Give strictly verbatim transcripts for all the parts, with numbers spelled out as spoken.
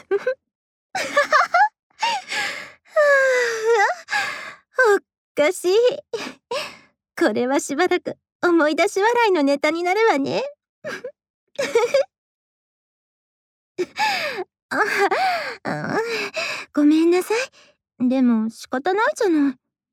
おっかしい。これはしばらく思い出し笑いのネタになるわね。ああ、ごめんなさい。でも仕方ないじゃない。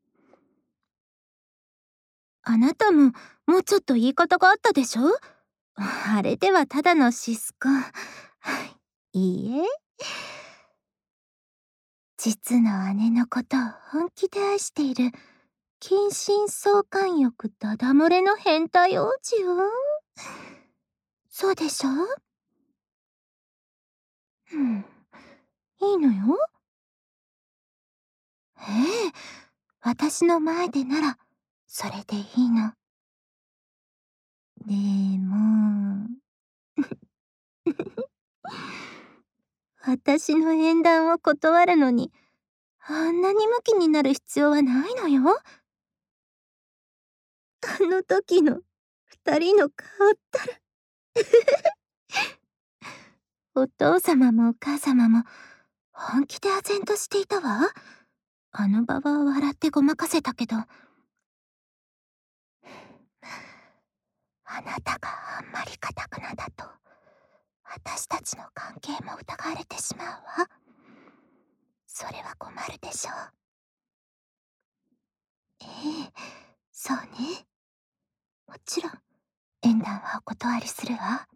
あなたももうちょっと言い方があったでしょ？あれではただのシスコン。いいえ。実の姉のことを本気で愛している近親相関欲ダダ漏れの変態王子よ。そうでしょ？うん、いいのよ。ええ、私の前でならそれでいいの。でも私の縁談を断るのにあんなにムキになる必要はないのよ。あの時の二人の顔ったらお父様もお母様も本気で唖然としていたわ。あの場は笑ってごまかせたけど、あなたがあんまり堅くなだと私たちの関係も疑われてしまうわ。それは困るでしょう。ええ、そうね。もちろん縁談はお断りするわ。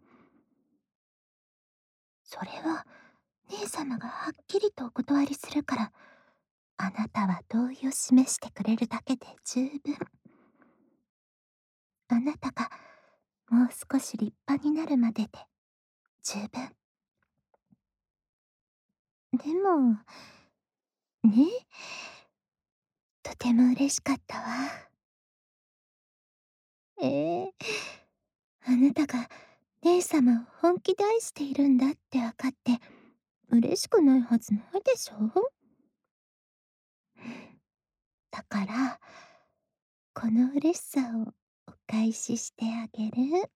それは姉様がはっきりとお断りするから、あなたは同意を示してくれるだけで十分。あなたがもう少し立派になるまでで十分。でもね、とても嬉しかったわ。ええ、あなたが姉様を本気で愛しているんだって分かって嬉しくないはずないでしょ？だからこの嬉しさをお返ししてあげる。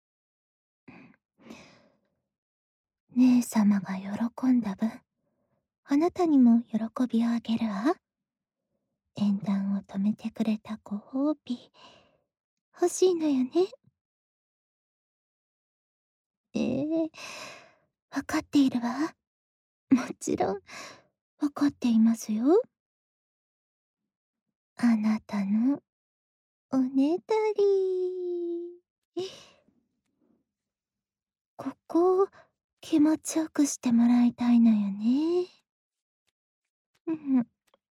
姉様が喜んだ分、あなたにも喜びをあげるわ。縁談を止めてくれたご褒美、欲しいのよね。ええ、わかっているわ。もちろん、わかっていますよ。あなたのおねだり。ここを気持ちよくしてもらいたいのよね。うん。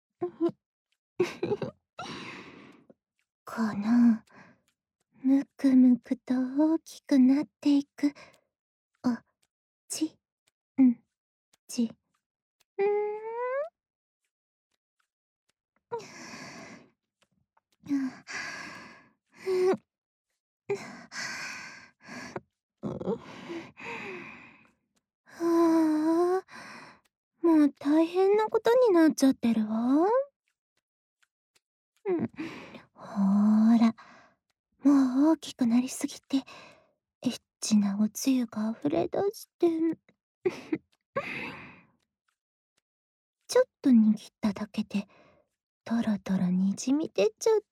この、むくむくと大きくなっていく、おちんち。うーん。はあ、もう大変なことになっちゃってるわ。うん、ほーら、もう大きくなりすぎて、エッチなおつゆが溢れ出して。ちょっと握っただけで、トロトロにじみ出ちゃって。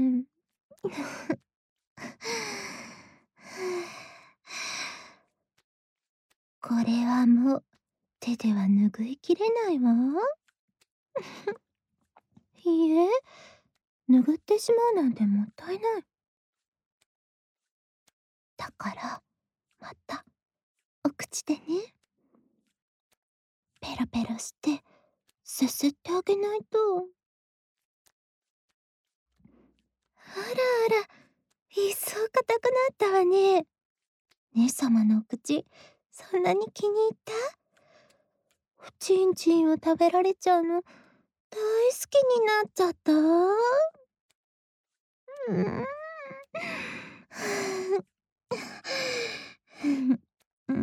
これはもう手では拭いきれないわ。いいえ、拭ってしまうなんてもったいない。だからまたお口でね、ペロペロしてすすってあげないと。あらあら、いっそう硬くなったわね。姉様のお口、そんなに気に入った？おちんちんを食べられちゃうの大好きになっちゃった？うん。うん。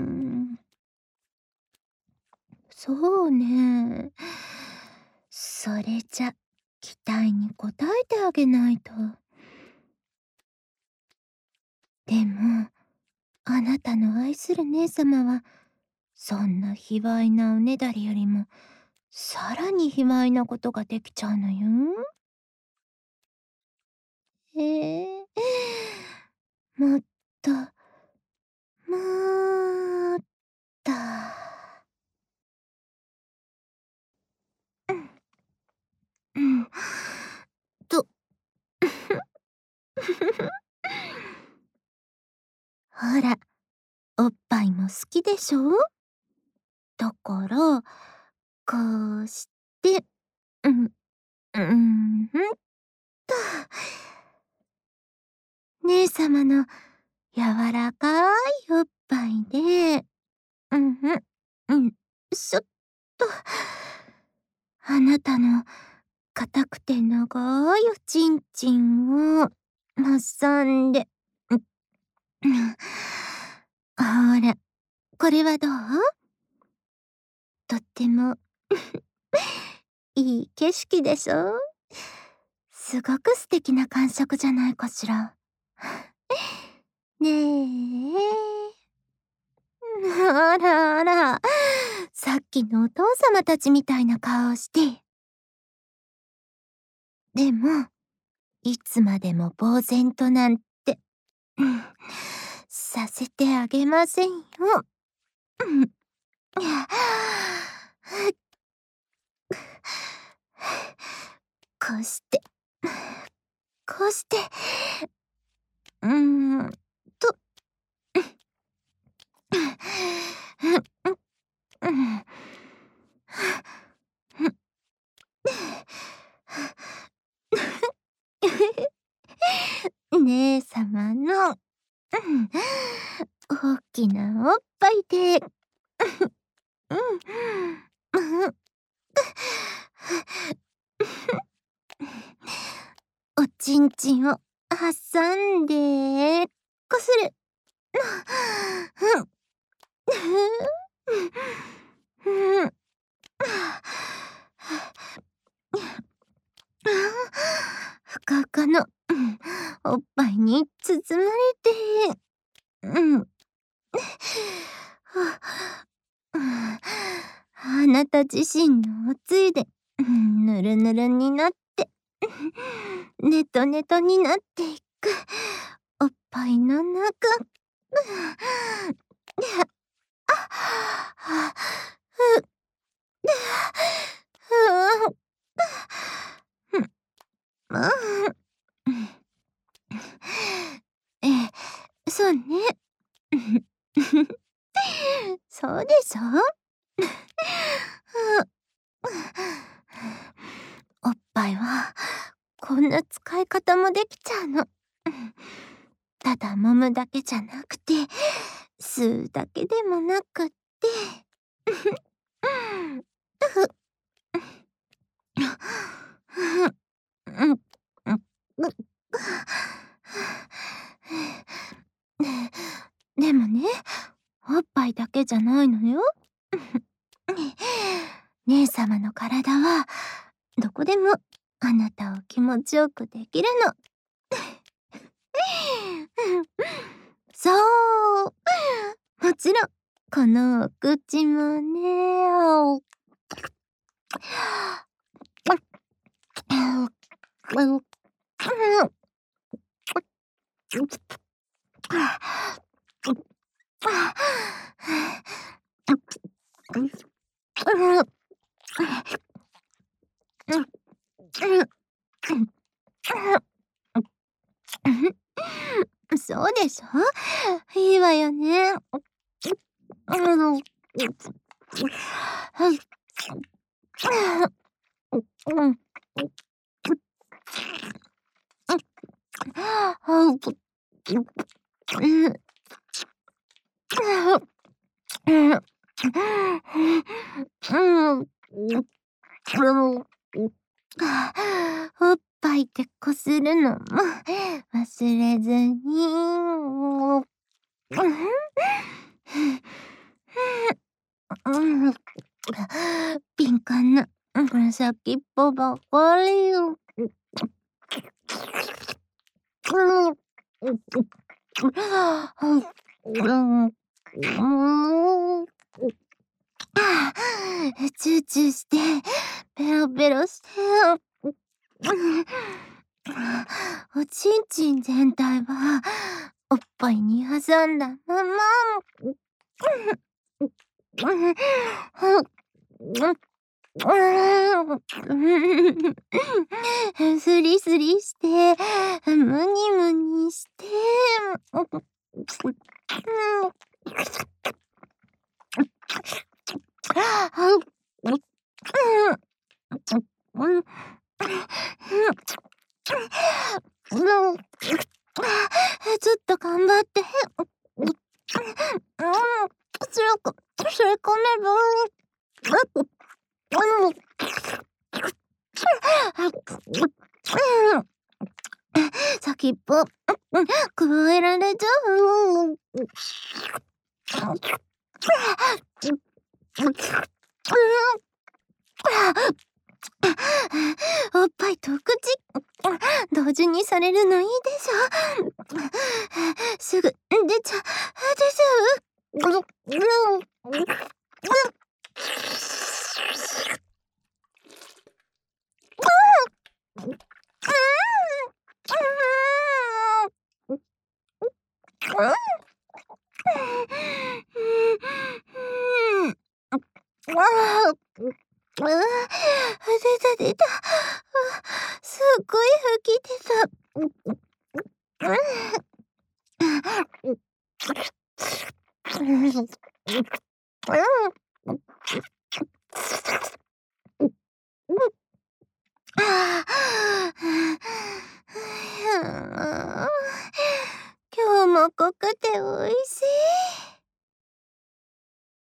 そうね。それじゃ期待に応えてあげないと。でもあなたの愛する姉様はそんな卑猥なおねだりよりも、さらに卑猥なことができちゃうのよ。ええ、もっと、もっと。うん。と。ほら、おっぱいも好きでしょ？だから、こうして、うん、うんんと。姉様の柔らかいおっぱいで、うんん、うん、しょっと、あなたの硬くて長いおちんちんを挟んで、うん、うん。ほら、これはどう？とってもいい景色でしょ？すごく素敵な感触じゃないかしら。ねえ。あらあら、さっきのお父様たちみたいな顔をして。でも、いつまでも呆然となんて、うん、させてあげませんよ。うん。こうして、こうして、うーんと、うん。姉様の、うん、大きなおっぱいで、うん、うん。おちんちんを挟んで、こする。うん。うん。ふかふかの、うん、おっぱいに包まれて、うん。あなた自身のおつゆで、うん、ぬるぬるになって、ネトネトになっていく、おっぱいの中。ええ、そうね。そうでしょ？おっぱいは、こんな使い方もできちゃうの。ただ揉むだけじゃなくて、吸うだけでもなくって。でもね、おっぱいだけじゃないのよ。姉様の体は、どこでもあなたを気持ちよくできるの。そう。もちろん、このお口もね。そうでしょ？いいわよね。おっぱいでこするのも忘れずに。敏感な先っぽばかり。 チューチューして、ペロペロして、おちんちん全体はおっぱいに挟んだまま、スリスリして、ムニムニして、ちょっと頑張って。それこ、それ込めば。先っぽ、くわえられちゃう。おっぱいと口、同時にされるのいいでしょ。すぐ出ちゃ、出ちゃう。うわ、出た出た。すっごい吹き出た。今日も濃くておいしい。